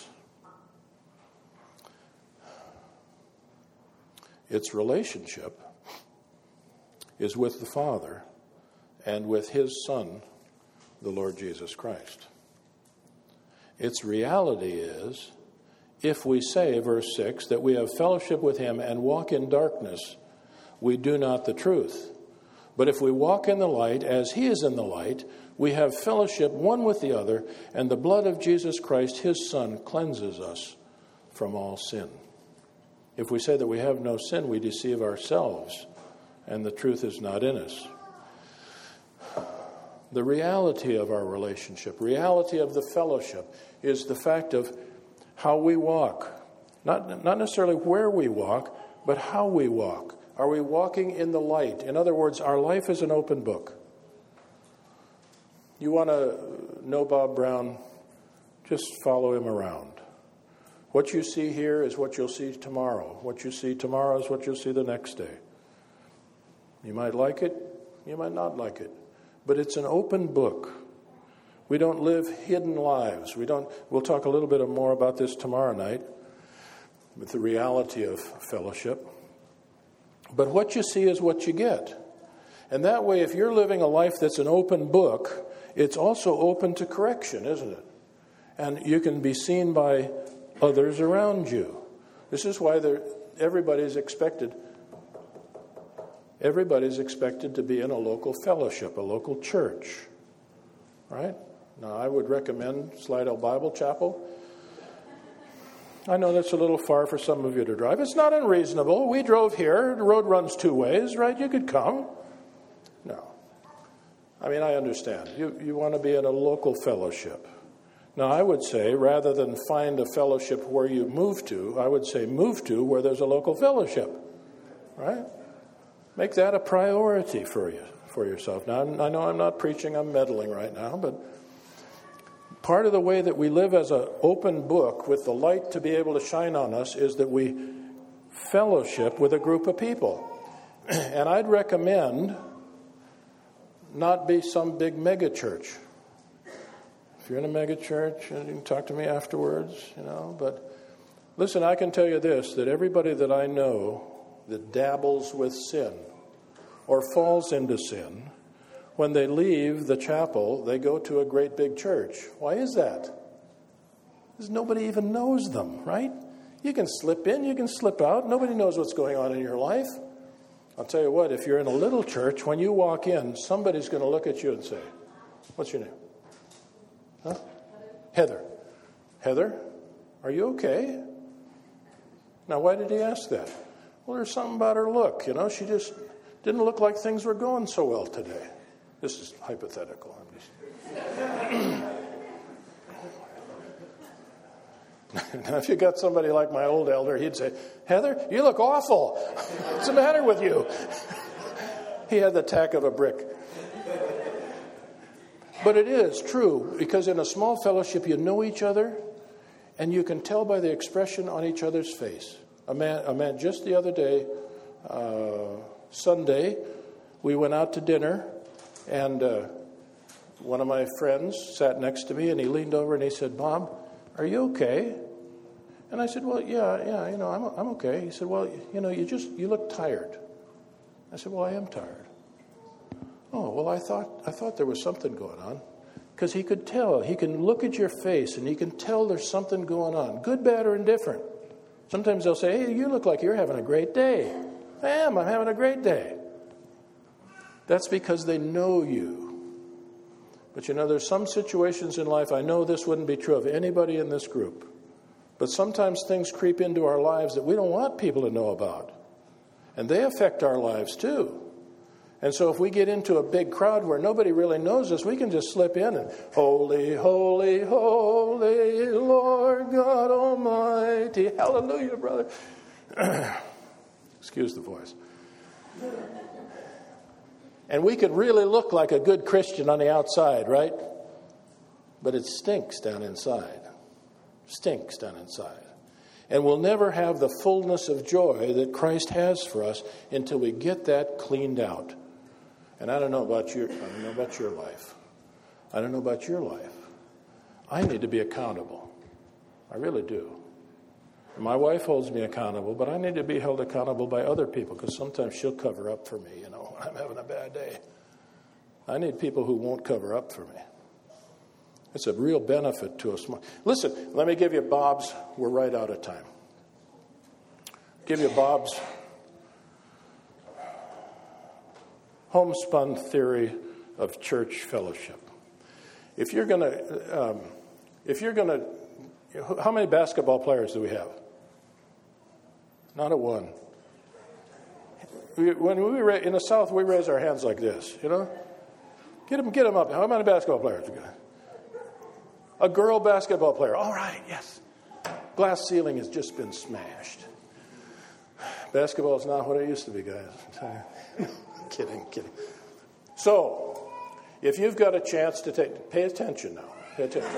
Its relationship is with the Father and with his Son, the Lord Jesus Christ. Its reality is, if we say, verse six, that we have fellowship with him and walk in darkness, we do not the truth. But if we walk in the light as he is in the light, we have fellowship one with the other, and the blood of Jesus Christ, his Son, cleanses us from all sin. If we say that we have no sin, we deceive ourselves, and the truth is not in us. The reality of our relationship, reality of the fellowship, is the fact of how we walk. Not, not necessarily where we walk, but how we walk. Are we walking in the light? In other words, our life is an open book. You want to know Bob Brown? Just follow him around. What you see here is what you'll see tomorrow. What you see tomorrow is what you'll see the next day. You might like it, you might not like it. But it's an open book. We don't live hidden lives. We don't. We'll talk a little bit more about this tomorrow night with the reality of fellowship. But what you see is what you get. And that way, if you're living a life that's an open book, it's also open to correction, isn't it? And you can be seen by others around you. This is why everybody's expected everybody's expected to be in a local fellowship, a local church. Right? Now, I would recommend Slidell Bible Chapel. I know that's a little far for some of you to drive. It's not unreasonable. We drove here. The road runs two ways, right? You could come. No. I mean, I understand. You, you want to be in a local fellowship. Now, I would say, rather than find a fellowship where you move to, I would say move to where there's a local fellowship. Right? Make that a priority for you, for yourself. Now, I know I'm not preaching, I'm meddling right now, but part of the way that we live as an open book with the light to be able to shine on us is that we fellowship with a group of people. And I'd recommend not be some big mega church. If you're in a mega church, you can talk to me afterwards, you know. But listen, I can tell you this, that everybody that I know that dabbles with sin or falls into sin, when they leave the chapel, they go to a great big church. Why is that? Because nobody even knows them, right? You can slip in, you can slip out. Nobody knows what's going on in your life. I'll tell you what, if you're in a little church, when you walk in, somebody's going to look at you and say, what's your name? Huh? Heather. Heather, are you okay? Now, why did he ask that? Well, there's something about her look, you know. She just didn't look like things were going so well today. This is hypothetical. I'm just... Now, if you got somebody like my old elder, he'd say, Heather, you look awful. What's the matter with you? He had the tack of a brick. But it is true, because in a small fellowship, you know each other, and you can tell by the expression on each other's face. A man, a man just the other day, uh, Sunday, we went out to dinner, and uh, one of my friends sat next to me, and he leaned over and he said, Bob, are you okay? And I said, well, yeah, yeah, you know, I'm I'm okay. He said, well, you know, you just, you look tired. I said, well, I am tired. Oh, well, I thought I thought there was something going on. Because he could tell, he can look at your face, and he can tell there's something going on, good, bad, or indifferent. Sometimes they'll say, hey, you look like you're having a great day. I am, I'm having a great day. That's because they know you. But you know, there's some situations in life, I know this wouldn't be true of anybody in this group, but sometimes things creep into our lives that we don't want people to know about. And they affect our lives too. And so if we get into a big crowd where nobody really knows us, we can just slip in and, holy, holy, holy, Lord God Almighty. Hallelujah, brother. Excuse the voice. And we could really look like a good Christian on the outside, right? But it stinks down inside. Stinks down inside. And we'll never have the fullness of joy that Christ has for us until we get that cleaned out. And I don't know about your, I don't know about your life. I don't know about your life. I need to be accountable. I really do. My wife holds me accountable, but I need to be held accountable by other people, because sometimes she'll cover up for me, you know, when I'm having a bad day. I need people who won't cover up for me. It's a real benefit to us. Listen, let me give you Bob's, we're right out of time. Give you Bob's homespun theory of church fellowship. If you're going to, um, if you're going to, how many basketball players do we have? Not a one. We, when we ra- in the South, we raise our hands like this, you know? Get them, get them up. How many basketball players? A girl basketball player. All right, yes. Glass ceiling has just been smashed. Basketball is not what it used to be, guys. kidding, kidding. So, if you've got a chance to take, pay attention now. Pay attention.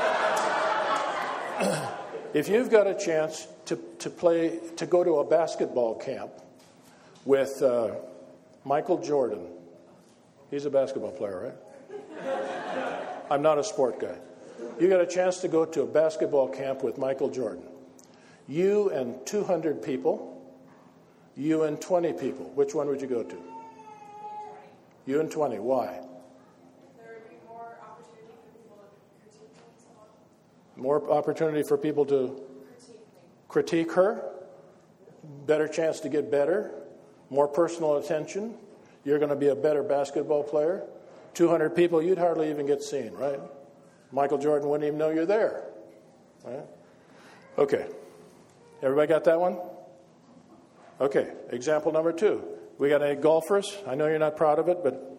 If you've got a chance to, to play, to go to a basketball camp with uh, Michael Jordan, he's a basketball player, right? I'm not a sport guy. You got a chance to go to a basketball camp with Michael Jordan. You and two hundred people, you and twenty people. Which one would you go to? You and twenty. Why? There would be more opportunity for people to critique someone. More opportunity for people to critique her. Better chance to get better. More personal attention. You're going to be a better basketball player. two hundred people, you'd hardly even get seen, right? Michael Jordan wouldn't even know you're there. Right? Okay. Everybody got that one? Okay. Example number two. We got any golfers? I know you're not proud of it, but...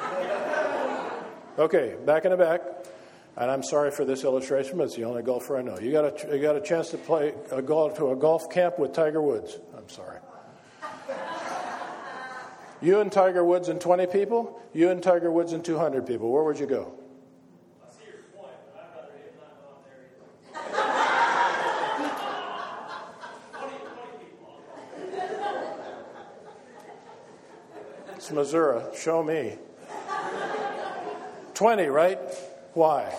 Okay, back in the back. And I'm sorry for this illustration, but it's the only golfer I know. You got a, you got a chance to play a golf to a golf camp with Tiger Woods. I'm sorry. You and Tiger Woods and twenty people, you and Tiger Woods and two hundred people. Where would you go? I see your point, but I'd rather him not go out there either. twenty, twenty people. It's Missouri. Show me. twenty, right? Why?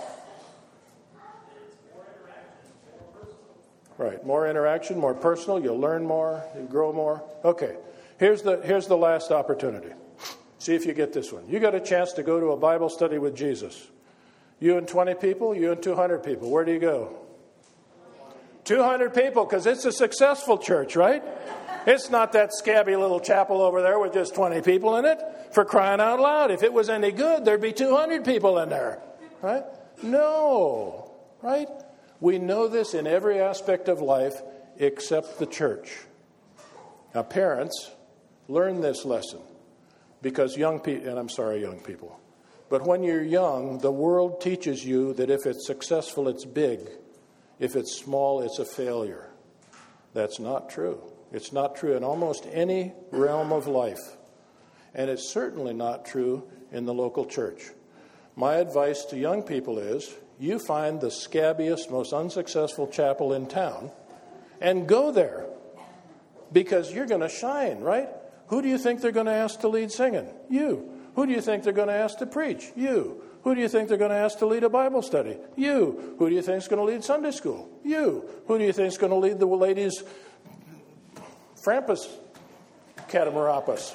Right. More interaction, more personal. You'll learn more. You grow more. Okay. Here's the here's the last opportunity. See if you get this one. You got a chance to go to a Bible study with Jesus. You and twenty people, you and two hundred people. Where do you go? two hundred people, because it's a successful church, right? It's not that scabby little chapel over there with just twenty people in it. For crying out loud. If it was any good, there'd be two hundred people in there. Right? No. Right? We know this in every aspect of life except the church. Now, parents, learn this lesson. Because young people, and I'm sorry, young people, but when you're young, the world teaches you that if it's successful, it's big. If it's small, it's a failure. That's not true. It's not true in almost any realm of life. And it's certainly not true in the local church. My advice to young people is, you find the scabbiest, most unsuccessful chapel in town and go there. Because you're going to shine, right? Who do you think they're going to ask to lead singing? You. Who do you think they're going to ask to preach? You. Who do you think they're going to ask to lead a Bible study? You. Who do you think is going to lead Sunday school? You. Who do you think is going to lead the ladies' Frampus Catamaropus?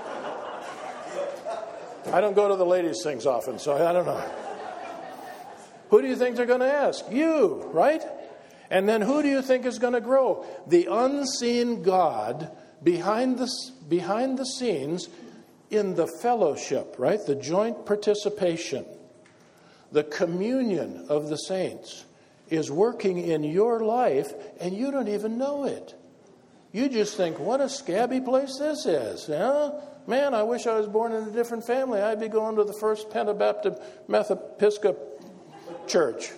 I don't go to the ladies' things often, so I don't know. Who do you think they're going to ask? You, right? And then who do you think is going to grow? The unseen God behind the, behind the scenes in the fellowship, right? The joint participation, the communion of the saints is working in your life, and you don't even know it. You just think, what a scabby place this is. Yeah? Man, I wish I was born in a different family. I'd be going to the First Pentabaptist Methodist Church.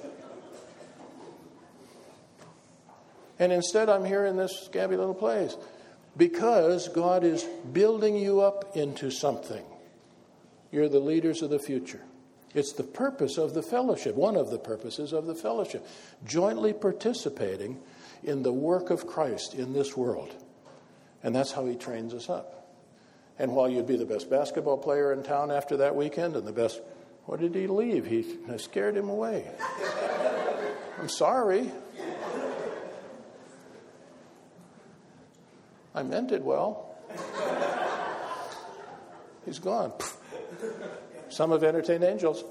And instead, I'm here in this scabby little place. Because God is building you up into something. You're the leaders of the future. It's the purpose of the fellowship, one of the purposes of the fellowship. Jointly participating in the work of Christ in this world. And that's how he trains us up. And while you'd be the best basketball player in town after that weekend and the best... What did he leave? He I scared him away. I'm sorry. I meant it well. He's gone. Some have entertained angels.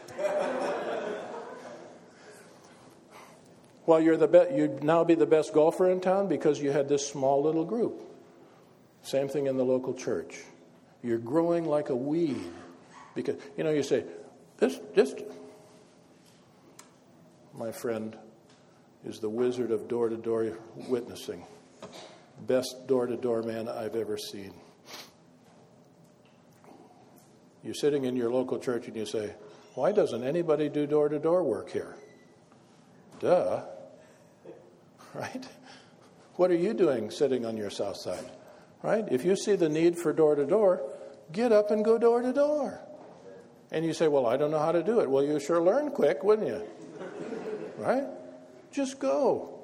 Well, you're the be- you'd now be the best golfer in town because you had this small little group. Same thing in the local church. You're growing like a weed. Because, you know, you say, this, this, my friend is the wizard of door-to-door witnessing. best door-to-door man I've ever seen. You're sitting in your local church and you say, why doesn't anybody do door-to-door work here? Duh. Right? What are you doing sitting on your south side? Right? If you see the need for door-to-door, get up and go door-to-door. And you say, well, I don't know how to do it. Well, you sure learn quick, wouldn't you? Right? Just go.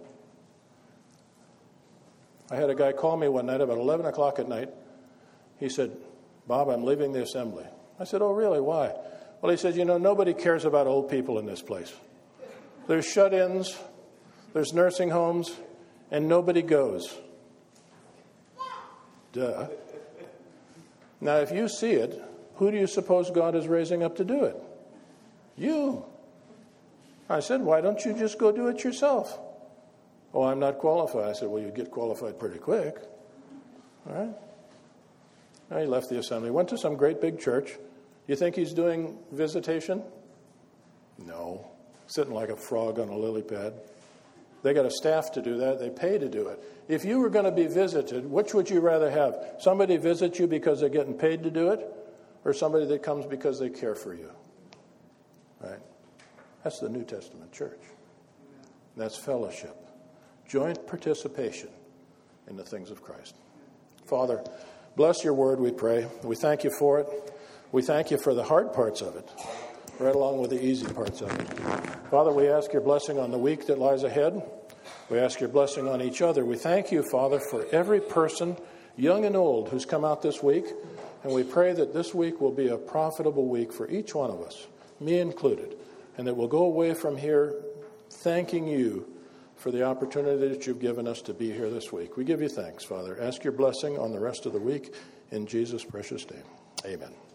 I had a guy call me one night about eleven o'clock at night. He said, Bob, I'm leaving the assembly. I said, oh, really? Why? Well, he said, you know, nobody cares about old people in this place. There's shut-ins, there's nursing homes, and nobody goes. Duh. Now, if you see it, who do you suppose God is raising up to do it? You. I said, why don't you just go do it yourself? Oh, I'm not qualified. I said, well, you'd get qualified pretty quick. All right? Now he left the assembly, went to some great big church. You think he's doing visitation? No. Sitting like a frog on a lily pad. They got a staff to do that. They pay to do it. If you were going to be visited, which would you rather have? Somebody visit you because they're getting paid to do it, or somebody that comes because they care for you? Right? That's the New Testament church. That's fellowship. Joint participation in the things of Christ. Father, bless your word, we pray. We thank you for it. We thank you for the hard parts of it, right along with the easy parts of it. Father, we ask your blessing on the week that lies ahead. We ask your blessing on each other. We thank you, Father, for every person, young and old, who's come out this week. And we pray that this week will be a profitable week for each one of us, me included, and that we'll go away from here thanking you for the opportunity that you've given us to be here this week. We give you thanks, Father. Ask your blessing on the rest of the week in Jesus' precious name. Amen.